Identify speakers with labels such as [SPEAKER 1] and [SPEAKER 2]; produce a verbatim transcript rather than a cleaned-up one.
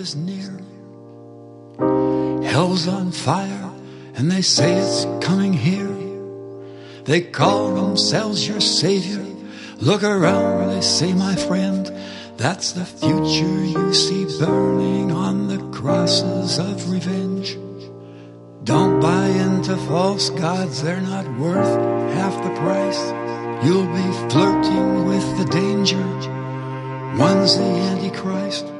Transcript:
[SPEAKER 1] is near. Hell's on fire, and they say it's coming here. They call themselves your savior. Look around, they say, my friend, that's the future you see burning on the crosses of revenge. Don't buy into false gods, they're not worth half the price. You'll be flirting with the danger. One's the Antichrist.